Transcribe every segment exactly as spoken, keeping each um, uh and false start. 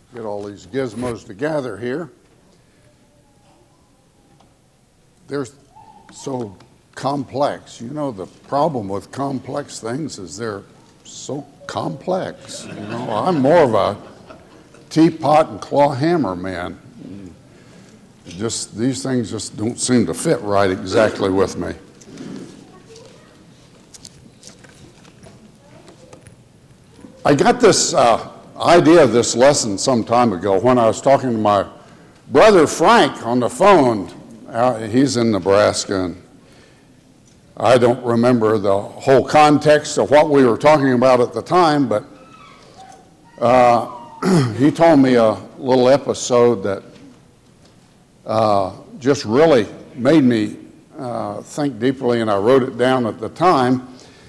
Get all these gizmos together here. They're so complex. You know, the problem with complex things is they're so complex. You know, I'm more of a teapot and claw hammer man. Just these things just don't seem to fit right exactly with me. I got this uh, idea of this lesson some time ago when I was talking to my brother Frank on the phone. Uh, he's in Nebraska, and I don't remember the whole context of what we were talking about at the time, but uh, he told me a little episode that uh, just really made me uh, think deeply, and I wrote it down at the time.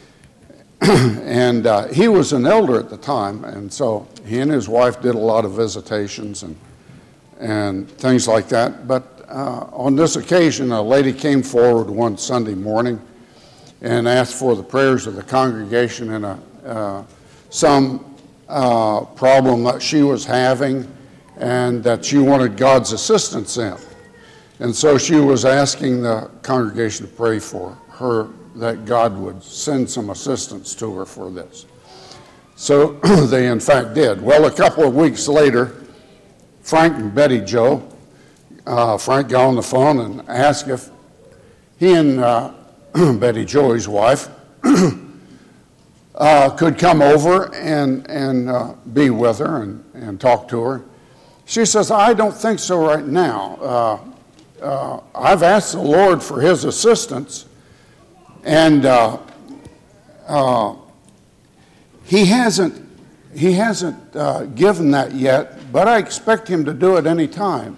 And uh, he was an elder at the time, and so he and his wife did a lot of visitations and and things like that. But uh, on this occasion, a lady came forward one Sunday morning and asked for the prayers of the congregation in a uh, some uh, problem that she was having, and that she wanted God's assistance in. And so she was asking the congregation to pray for her, that God would send some assistance to her for this. So they in fact did. Well, a couple of weeks later, Frank and Betty Joe, uh, Frank got on the phone and asked if he and uh, Betty Joe, his wife, uh, could come over and, and uh, be with her and, and talk to her. She says, I don't think so right now. Uh, uh, I've asked the Lord for his assistance, and uh, uh, he hasn't he hasn't uh, given that yet, but I expect him to do it any time.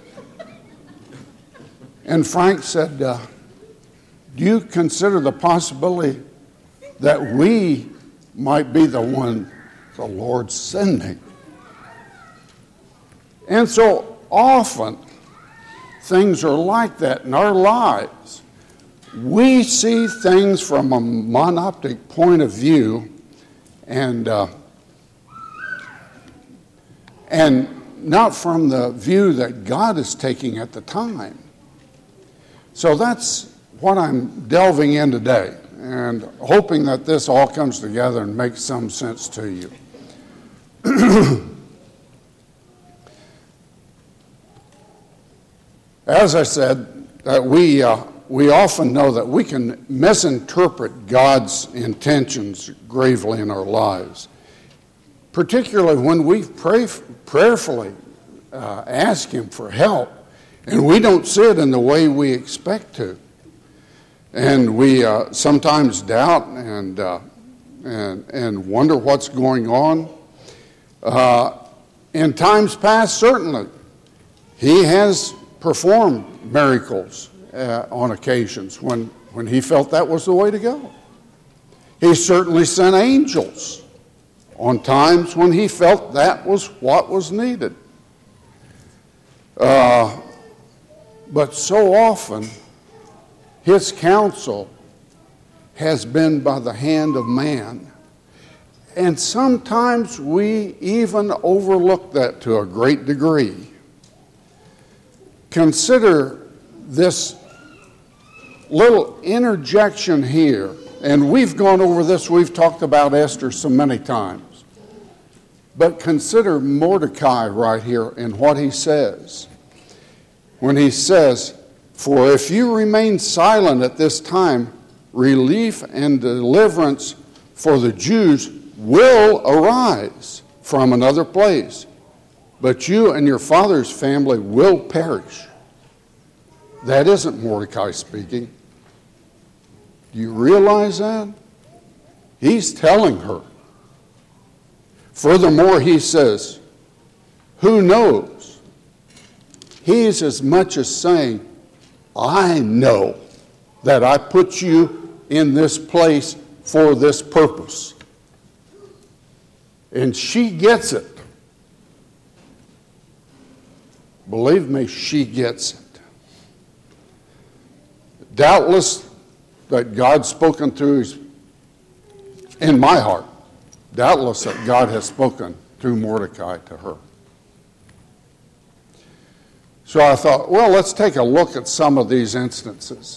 And Frank said, uh, do you consider the possibility that we might be the one the Lord's sending? And so often things are like that in our lives. We see things from a monoptic point of view, and uh, and not from the view that God is taking at the time. So that's what I'm delving in today, and hoping that this all comes together and makes some sense to you. As I said, that we uh, we often know that we can misinterpret God's intentions gravely in our lives, particularly when we pray prayerfully, uh, ask Him for help, and we don't see it in the way we expect to, and we uh, sometimes doubt and uh, and and wonder what's going on. Uh, in times past, certainly, He has performed miracles uh, on occasions when, when he felt that was the way to go. He certainly sent angels on times when he felt that was what was needed. Uh, but so often, his counsel has been by the hand of man. And sometimes we even overlook that to a great degree. Consider this little interjection here, and we've gone over this, we've talked about Esther so many times. But consider Mordecai right here in what he says. When he says, for if you remain silent at this time, relief and deliverance for the Jews will arise from another place, but you and your father's family will perish. That isn't Mordecai speaking. Do you realize that? He's telling her. Furthermore, he says, who knows? He's as much as saying, I know that I put you in this place for this purpose. And she gets it. Believe me, she gets it. Doubtless that God's spoken through his, in my heart, doubtless that God has spoken through Mordecai to her. So I thought, well, let's take a look at some of these instances.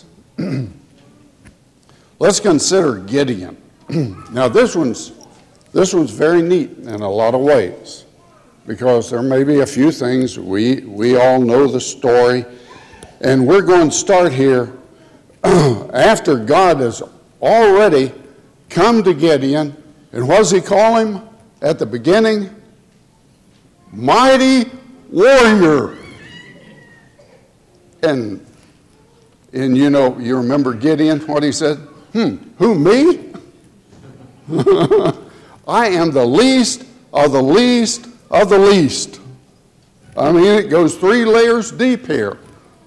Let's consider Gideon. Now this one's this one's very neat in a lot of ways, because there may be a few things we we all know the story, and we're going to start here after God has already come to Gideon, and what does he call him at the beginning? Mighty warrior. And and you know, you remember Gideon, what he said? Hmm, who, me? I am the least of the least of the least. I mean, it goes three layers deep here.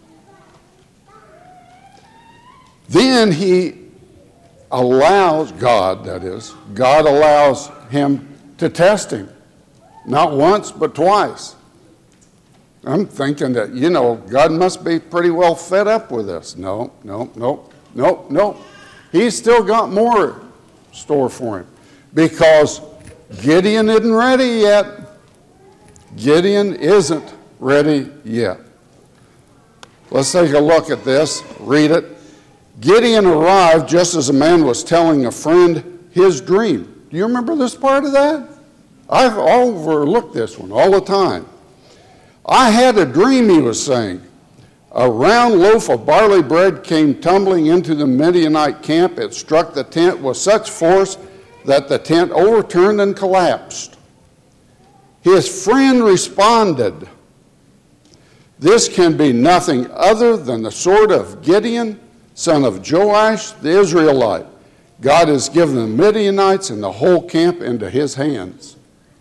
Then he allows, God that is, God allows him to test him. Not once, but twice. I'm thinking that, you know, God must be pretty well fed up with this. No, no, no, no, no. He's still got more store for him, because Gideon isn't ready yet. Gideon isn't ready yet. Let's take a look at this. Read it. Gideon arrived just as a man was telling a friend his dream. Do you remember this part of that? I've overlooked this one all the time. I had a dream, he was saying. A round loaf of barley bread came tumbling into the Midianite camp. It struck the tent with such force that the tent overturned and collapsed. His friend responded, "This can be nothing other than the sword of Gideon, son of Joash, the Israelite. God has given the Midianites and the whole camp into his hands."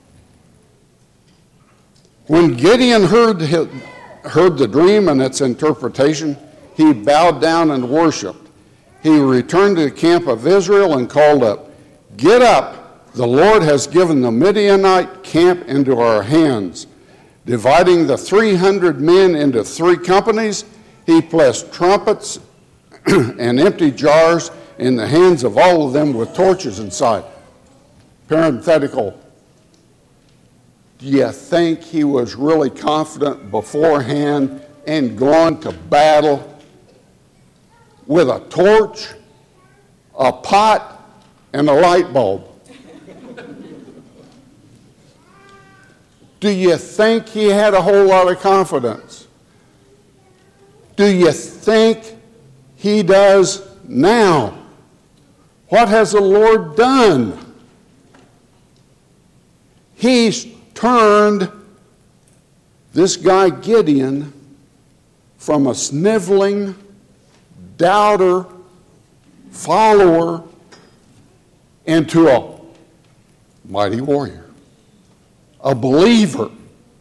When Gideon heard, heard the dream and its interpretation, he bowed down and worshiped. He returned to the camp of Israel and called up, "Get up, the Lord has given the Midianite camp into our hands." Dividing the three hundred men into three companies, he placed trumpets and empty jars in the hands of all of them with torches inside. Parenthetical. Do you think he was really confident beforehand and going to battle with a torch, a pot, and a light bulb? Do you think he had a whole lot of confidence? Do you think he does now? What has the Lord done? He's turned this guy Gideon from a sniveling, doubter, follower into a mighty warrior, a believer.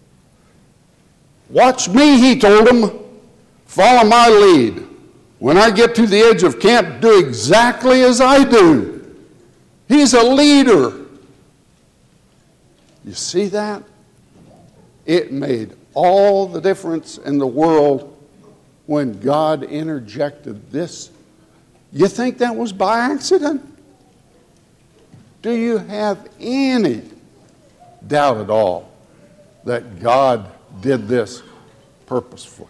Watch me, he told him. Follow my lead. When I get to the edge of camp, do exactly as I do. He's a leader. You see that? It made all the difference in the world when God interjected this. You think that was by accident? Do you have any doubt at all that God did this purposefully?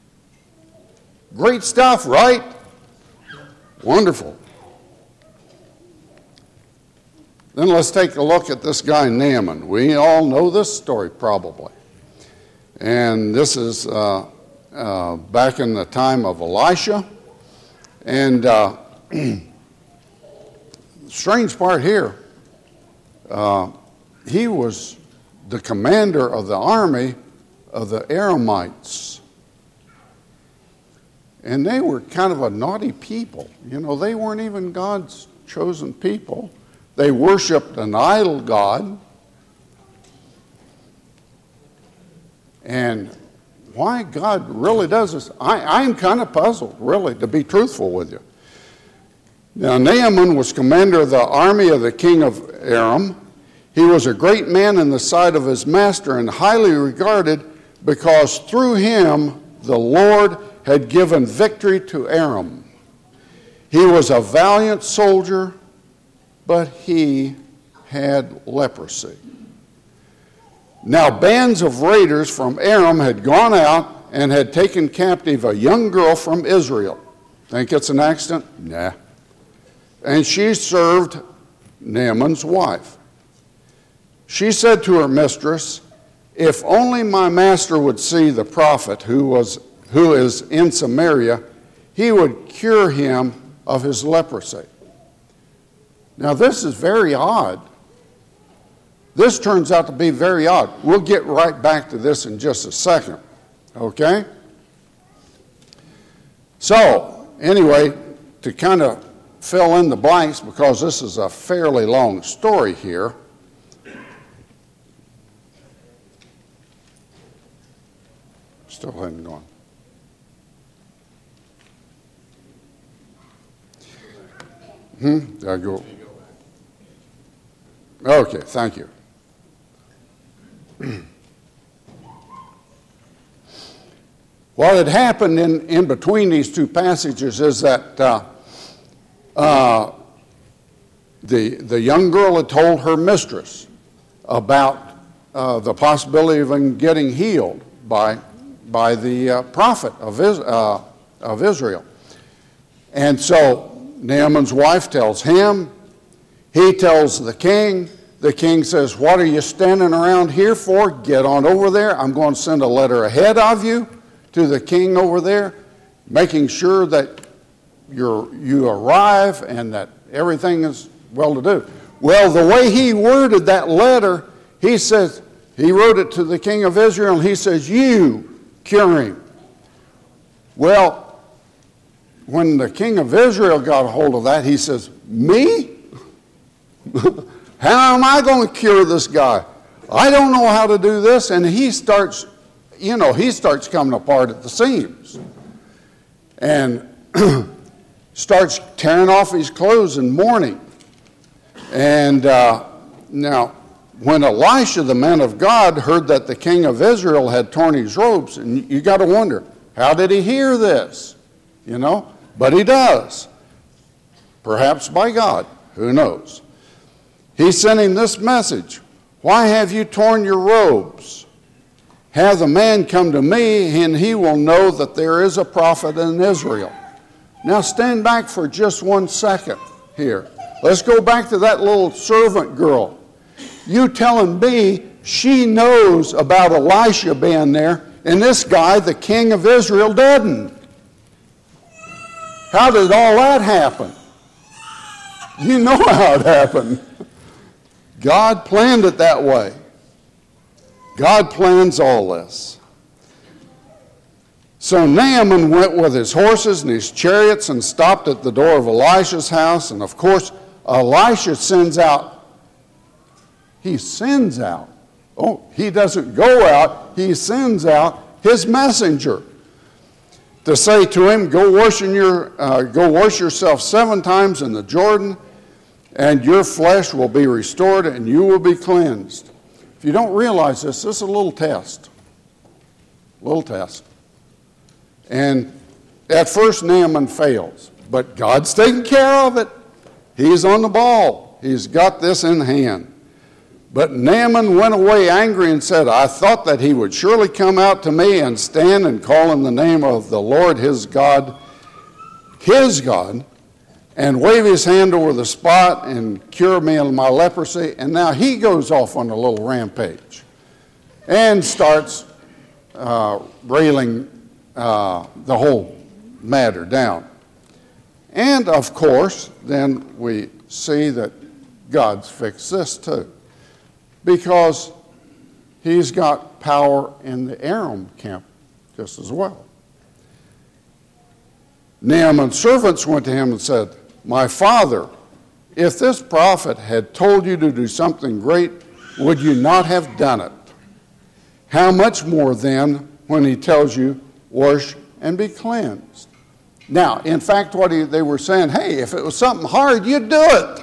Great stuff, right? Wonderful. Then let's take a look at this guy Naaman. We all know this story probably. And this is uh, uh, back in the time of Elisha. And uh, the strange part here, uh, he was the commander of the army of the Aramites. And they were kind of a naughty people. You know, they weren't even God's chosen people. They worshiped an idol god. And why God really does this, I, I'm kind of puzzled, really, to be truthful with you. Now, Naaman was commander of the army of the king of Aram. He was a great man in the sight of his master and highly regarded because through him the Lord had given victory to Aram. He was a valiant soldier, but he had leprosy. Now bands of raiders from Aram had gone out and had taken captive a young girl from Israel. Think it's an accident? Nah. And she served Naaman's wife. She said to her mistress, "If only my master would see the prophet who was who is in Samaria, he would cure him of his leprosy." Now this is very odd. This turns out to be very odd. We'll get right back to this in just a second. Okay? So, anyway, to kind of fill in the blanks, because this is a fairly long story here, still hadn't gone. Hmm? Did I go? Okay, thank you. What had happened in, in between these two passages is that uh, uh, the, the young girl had told her mistress about uh, the possibility of him getting healed by, by the uh, prophet of, Is, uh, of Israel. And so Naaman's wife tells him, he tells the king. The king says, "What are you standing around here for? Get on over there. I'm going to send a letter ahead of you to the king over there, making sure that you're, you arrive and that everything is well to do." Well, the way he worded that letter, he says, he wrote it to the king of Israel, and he says, "You cure him." Well, when the king of Israel got a hold of that, he says, "Me? How am I going to cure this guy? I don't know how to do this." And he starts, you know, he starts coming apart at the seams and starts tearing off his clothes and mourning. And uh, now, when Elisha, the man of God, heard that the king of Israel had torn his robes, and you got to wonder, how did he hear this? You know, but he does. Perhaps by God, who knows? He sent him this message: "Why have you torn your robes? Have the man come to me, and he will know that there is a prophet in Israel." Now stand back for just one second here. Let's go back to that little servant girl. You telling me she knows about Elisha being there, and this guy, the king of Israel, doesn't? How did all that happen? You know how it happened. God planned it that way. God plans all this. So Naaman went with his horses and his chariots and stopped at the door of Elisha's house. And of course, Elisha sends out, he sends out, oh, he doesn't go out, he sends out his messenger to say to him, go wash, in your, uh, go wash yourself seven times in the Jordan, and your flesh will be restored, and you will be cleansed. If you don't realize this, this is a little test. Little test. And at first Naaman fails, but God's taking care of it. He's on the ball. He's got this in hand. But Naaman went away angry and said, I thought that he would surely come out to me and stand and call in the name of the Lord his God, his God, and wave his hand over the spot and cure me of my leprosy. And now he goes off on a little rampage and starts uh, railing uh, the whole matter down. And of course, then we see that God's fixed this too, because he's got power in the Aram camp just as well. Naaman's servants went to him and said, my father, if this prophet had told you to do something great, would you not have done it? How much more then when he tells you, wash and be cleansed? Now, in fact, what he, they were saying, hey, if it was something hard, you'd do it.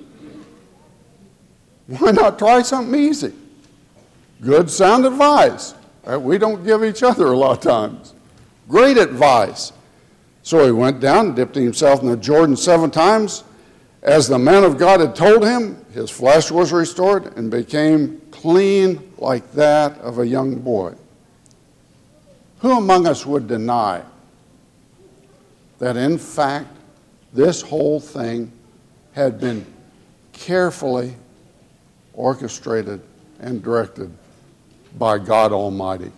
Why not try something easy? Good sound advice. We don't give each other a lot of times. Great advice. So he went down and dipped himself in the Jordan seven times. As the man of God had told him, his flesh was restored and became clean like that of a young boy. Who among us would deny that, in fact, this whole thing had been carefully orchestrated and directed by God Almighty?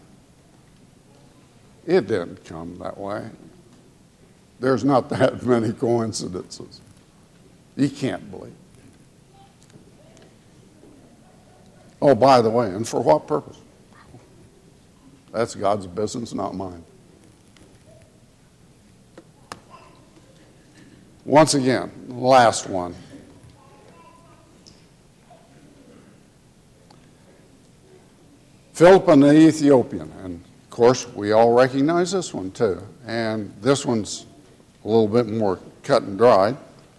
It didn't come that way. There's not that many coincidences. You can't believe. Oh, by the way, and for what purpose? That's God's business, not mine. Once again, last one. Philip and the Ethiopian. And of course, we all recognize this one too. And this one's a little bit more cut and dried.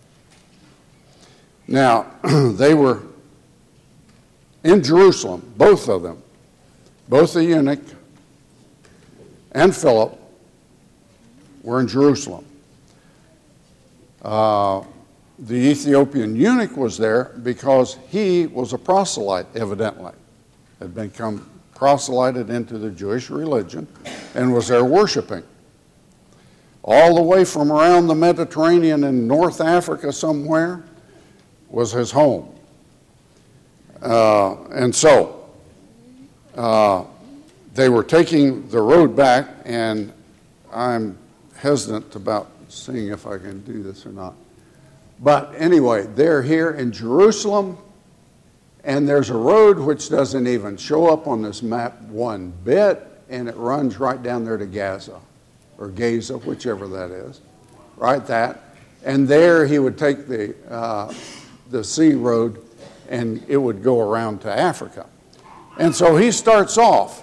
Now, they were in Jerusalem, both of them, both the eunuch and Philip were in Jerusalem. Uh, the Ethiopian eunuch was there because he was a proselyte, evidently, had become proselyted into the Jewish religion and was there worshiping. All the way from around the Mediterranean in North Africa somewhere was his home. Uh, and so uh, they were taking the road back, and I'm hesitant about seeing if I can do this or not. But anyway, they're here in Jerusalem, and there's a road which doesn't even show up on this map one bit, and it runs right down there to Gaza, or Gaza, whichever that is, right that. And there he would take the, uh, the sea road, and it would go around to Africa. And so he starts off.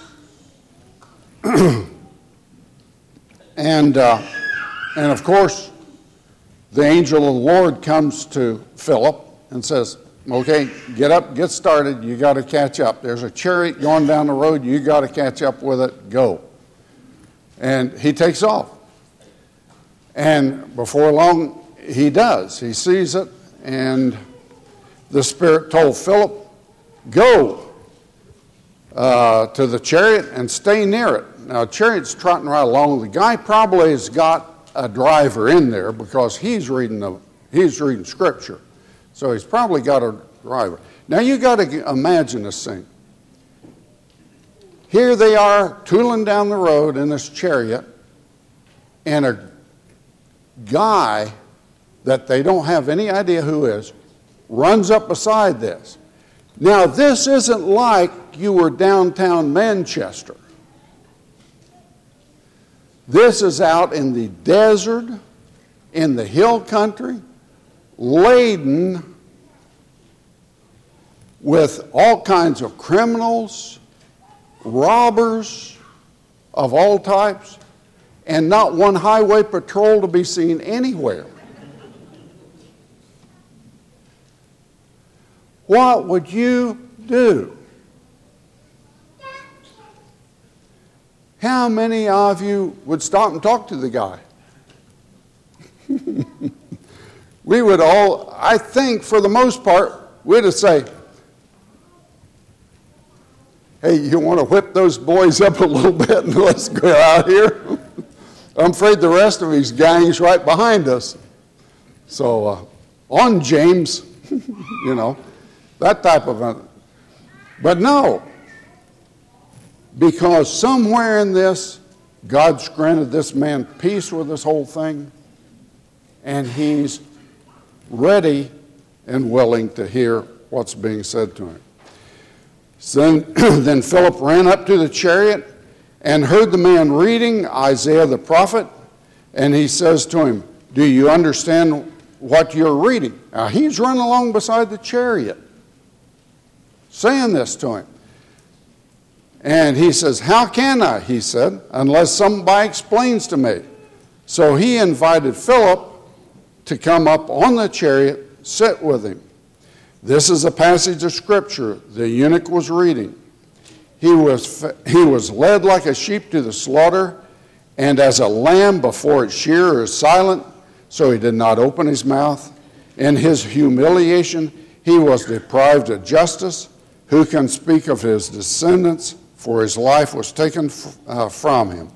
and, uh, and of course, the angel of the Lord comes to Philip and says, okay, get up, get started, you got to catch up. There's a chariot going down the road, you got to catch up with it, go. And he takes off. And before long, he does. He sees it, and the Spirit told Philip, go uh, to the chariot and stay near it. Now, the chariot's trotting right along. The guy probably has got a driver in there because he's reading, the, he's reading Scripture. So he's probably got a driver. Now, you got to imagine this thing. Here they are tooling down the road in this chariot, and a guy that they don't have any idea who is runs up beside this. Now, this isn't like you were downtown Manchester. This is out in the desert, in the hill country, laden with all kinds of criminals, robbers of all types, and not one highway patrol to be seen anywhere. What would you do? How many of you would stop and talk to the guy? We would all, I think for the most part, we'd just say, hey, you want to whip those boys up a little bit and let's go out here? I'm afraid the rest of his gang's right behind us. So, uh, on James, you know. That type of a, but no, because somewhere in this, God's granted this man peace with this whole thing, and he's ready and willing to hear what's being said to him. So then, then Philip ran up to the chariot and heard the man reading Isaiah the prophet, and he says to him, do you understand what you're reading? Now, he's running along beside the chariot, saying this to him. And he says, how can I, he said, unless somebody explains to me. So he invited Philip to come up on the chariot, sit with him. This is a passage of Scripture the eunuch was reading. He was, he was led like a sheep to the slaughter, and as a lamb before its shearer is silent, so he did not open his mouth. In his humiliation, he was deprived of justice. Who can speak of his descendants? for his life was taken uh, from him.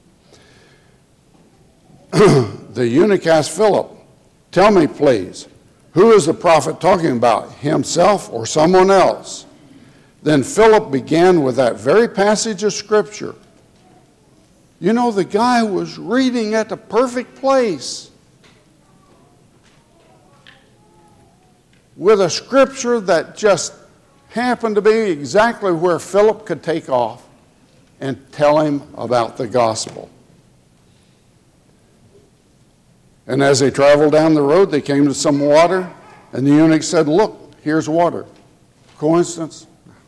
The eunuch asked Philip, "Tell me, please, who is the prophet talking about, himself or someone else?" Then Philip began with that very passage of Scripture. You know, the guy was reading at the perfect place with a Scripture that just happened to be exactly where Philip could take off and tell him about the gospel. And as they traveled down the road, they came to some water, and the eunuch said, "Look, here's water." Coincidence?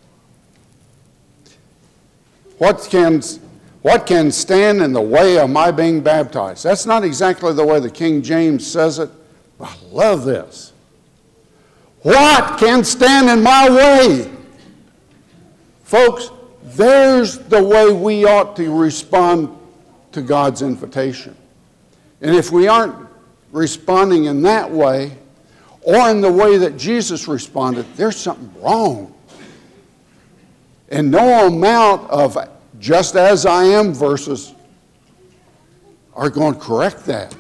What can, what can stand in the way of my being baptized? That's not exactly the way the King James says it, but I love this. What can stand in my way? Folks, there's the way we ought to respond to God's invitation. And if we aren't responding in that way, or in the way that Jesus responded, there's something wrong. And no amount of "just as I am" verses are going to correct that.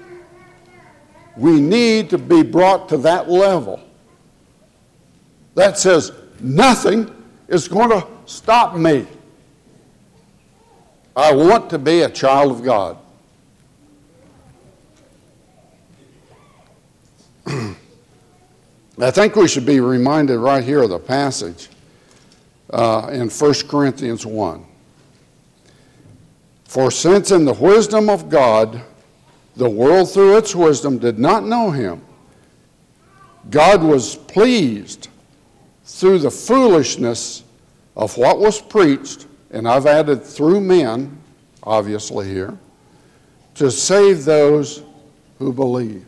We need to be brought to that level that says nothing is going to stop me. I want to be a child of God. I think we should be reminded right here of the passage uh, in First Corinthians one. For since in the wisdom of God, the world through its wisdom did not know him, God was pleased through the foolishness of what was preached, and I've added through men, obviously here, to save those who believe.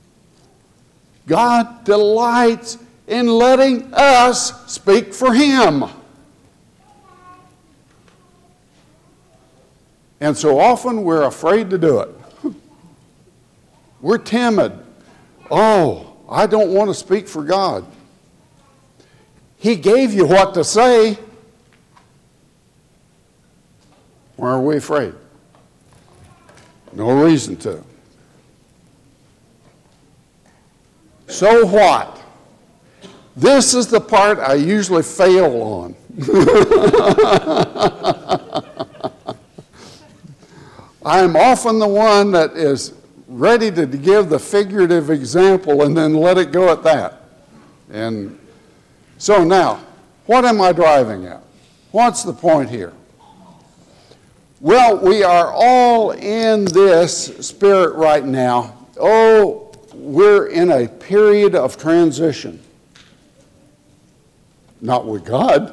God delights in letting us speak for him. And so often we're afraid to do it. We're timid. Oh, I don't want to speak for God. He gave you what to say. Why are we afraid? No reason to. So what? This is the part I usually fail on. I'm often the one that is ready to give the figurative example and then let it go at that. And so now, what am I driving at? What's the point here? Well, we are all in this spirit right now. Oh, we're in a period of transition. Not with God.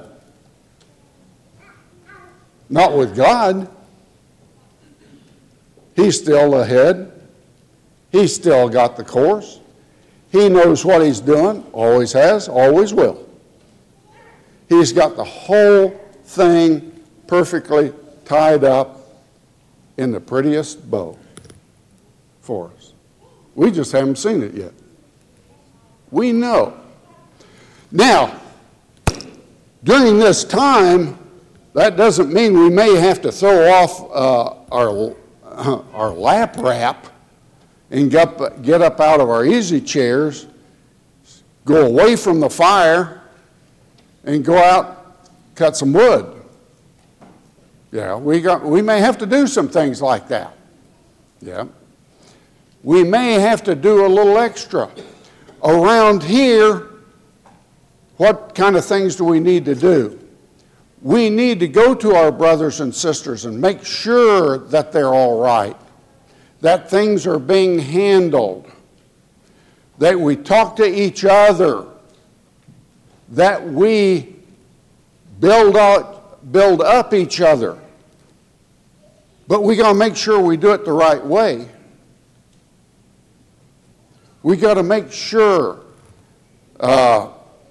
Not with God. He's still ahead. He's still got the course. He knows what he's doing, always has, always will. He's got the whole thing perfectly tied up in the prettiest bow for us. We just haven't seen it yet. We know. Now, during this time, that doesn't mean we may have to throw off uh, our, uh, our lap wrap and get, get up out of our easy chairs, go away from the fire, and go out, cut some wood. Yeah, we got, we may have to do some things like that. Yeah. We may have to do a little extra. Around here, what kind of things do we need to do? We need to go to our brothers and sisters and make sure that they're all right, that things are being handled, that we talk to each other, that we build up, build up each other. But we got to make sure we do it the right way. We got to make sure uh,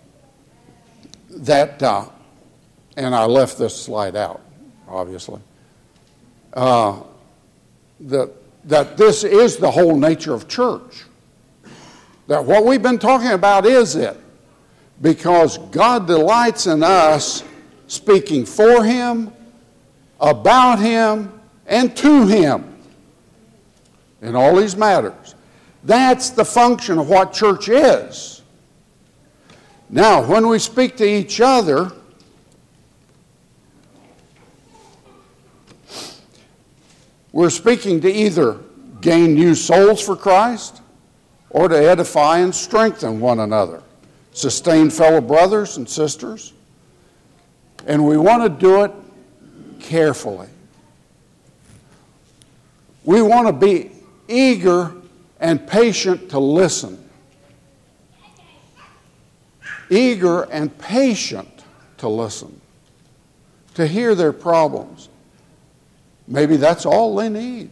that, uh, and I left this slide out, obviously, uh, that, that this is the whole nature of church. That what we've been talking about is it. Because God delights in us speaking for him, about him, and to him in all these matters. That's the function of what church is. Now, when we speak to each other, we're speaking to either gain new souls for Christ or to edify and strengthen one another, sustain fellow brothers and sisters, and we want to do it carefully. We want to be eager and patient to listen. Eager and patient to listen, to hear their problems. Maybe that's all they need.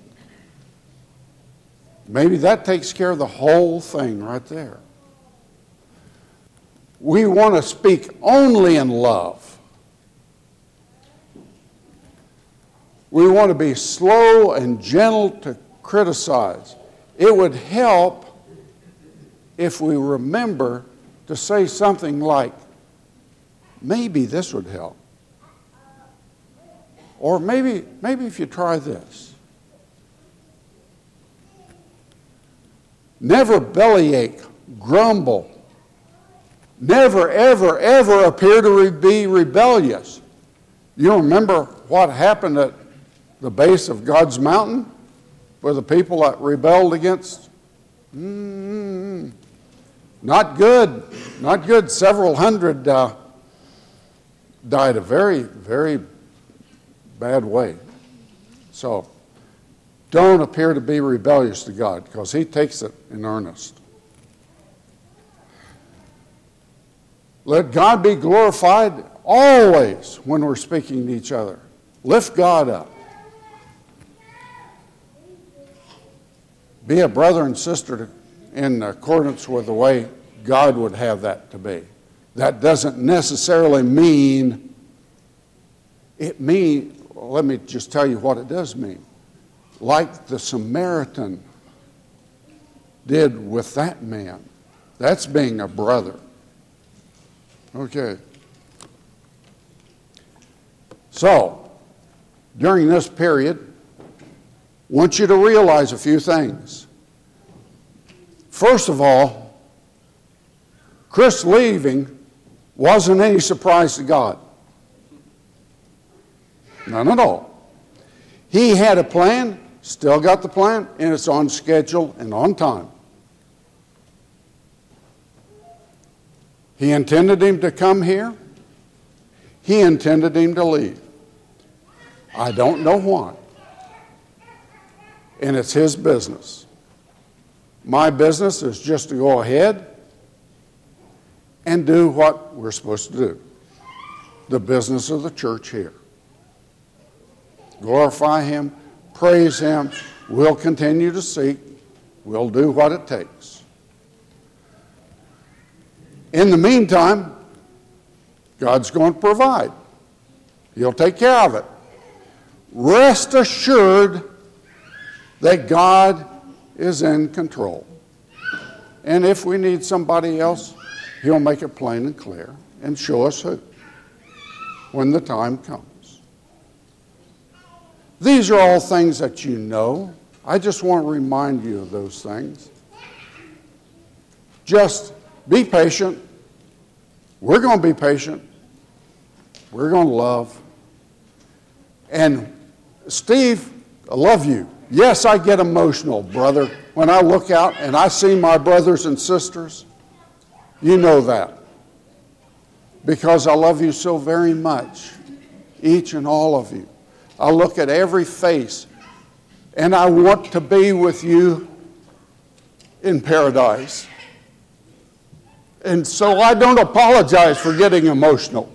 Maybe that takes care of the whole thing right there. We want to speak only in love. We want to be slow and gentle to criticize. It would help if we remember to say something like, maybe this would help. Or maybe, maybe if you try this. Never bellyache, grumble. Never, ever, ever appear to re- be rebellious. You remember what happened at the base of God's mountain with the people that rebelled against? Mm, not good. Not good. Several hundred uh, died a very, very bad way. So, don't appear to be rebellious to God, because He takes it in earnest. Let God be glorified always when we're speaking to each other. Lift God up. Be a brother and sister in accordance with the way God would have that to be. That doesn't necessarily mean, it mean, let me just tell you what it does mean. Like the Samaritan did with that man. That's being a brother. Okay. So, during this period, I want you to realize a few things. First of all, Chris leaving wasn't any surprise to God. None at all. He had a plan, still got the plan, and it's on schedule and on time. He intended him to come here. He intended him to leave. I don't know why. And it's his business. My business is just to go ahead and do what we're supposed to do. The business of the church here. Glorify Him, praise Him. We'll continue to seek. We'll do what it takes. In the meantime, God's going to provide. He'll take care of it. Rest assured that God is in control. And if we need somebody else, He'll make it plain and clear and show us who when the time comes. These are all things that you know. I just want to remind you of those things. Just be patient. We're going to be patient. We're going to love. And Steve, I love you. Yes, I get emotional, brother, when I look out and I see my brothers and sisters. You know that. Because I love you so very much, each and all of you. I look at every face and I want to be with you in paradise. And so I don't apologize for getting emotional.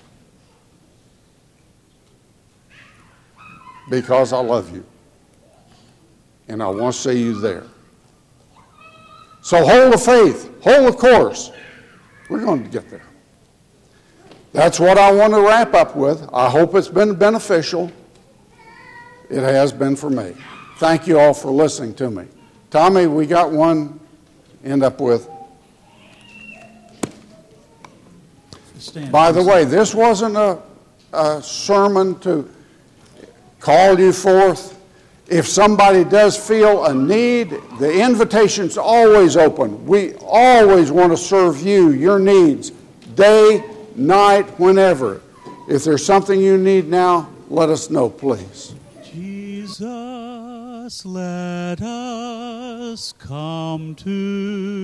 Because I love you. And I want to see you there. So hold the faith. Hold the course. We're going to get there. That's what I want to wrap up with. I hope it's been beneficial. It has been for me. Thank you all for listening to me. Tommy, we got one end up with. Stand. By the way, this wasn't a a sermon to call you forth. If somebody does feel a need, the invitation's always open. We always want to serve you, your needs, day, night, whenever. If there's something you need now, let us know, please. Jesus, let us come to